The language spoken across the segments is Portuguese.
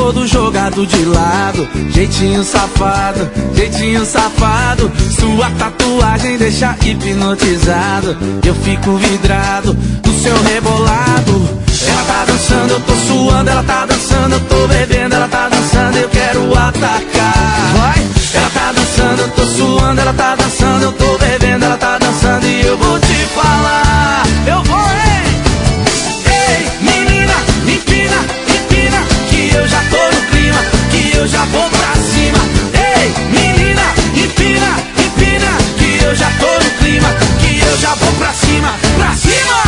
todo jogado de lado. Jeitinho safado, jeitinho safado. Sua tatuagem deixa hipnotizado. Eu fico vidrado no seu rebolado. Ela tá dançando, eu tô suando. Ela tá dançando, eu tô bebendo. Ela tá dançando, eu quero atacar. Vai! Ela tá dançando, eu tô suando. Ela tá dançando, eu tô bebendo. Ela tá dançando e eu vou te falar. Eu vou, hein? Ei, menina, empina, empina, que eu já tô no clima, que eu já vou pra cima. Ei, menina, empina, empina, que eu já tô no clima, que eu já vou pra cima, pra cima.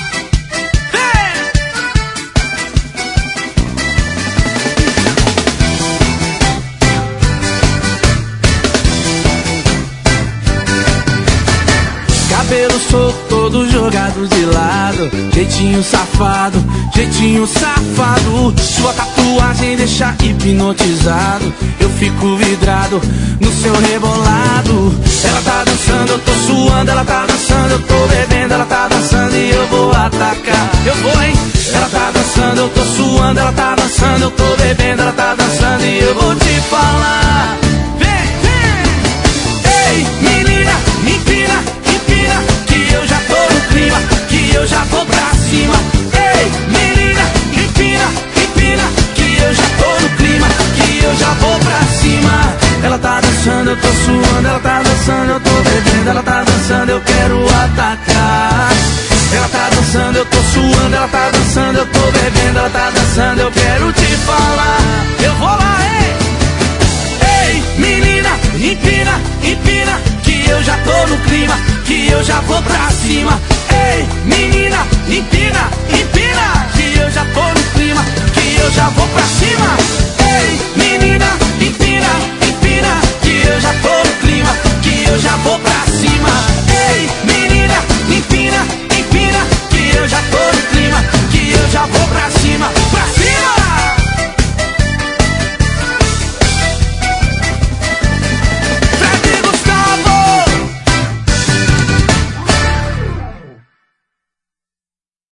Cabelo solto, todo jogado de lado. Jeitinho safado, jeitinho safado. Sua tatuagem deixa hipnotizado. Eu fico vidrado no seu rebolado. Ela tá dançando, eu tô suando. Ela tá dançando, eu tô bebendo. Ela tá dançando e eu vou atacar. Eu vou, hein? Ela tá dançando, eu tô suando. Ela tá dançando, eu tô bebendo. Ela tá dançando e eu vou te falar. Vem, vem! Ei, menina, empina, empina, que eu já tô no clima, que eu já vou pra cima. Ei, menina, empina, empina, que eu já tô no clima, que eu já vou pra cima. Ela tá dançando, eu tô suando. Ela tá dançando, eu tô bebendo. Ela tá dançando, eu quero atacar. Ela tá dançando, eu tô suando. Ela tá dançando, eu tô bebendo. Ela tá dançando, eu quero te falar.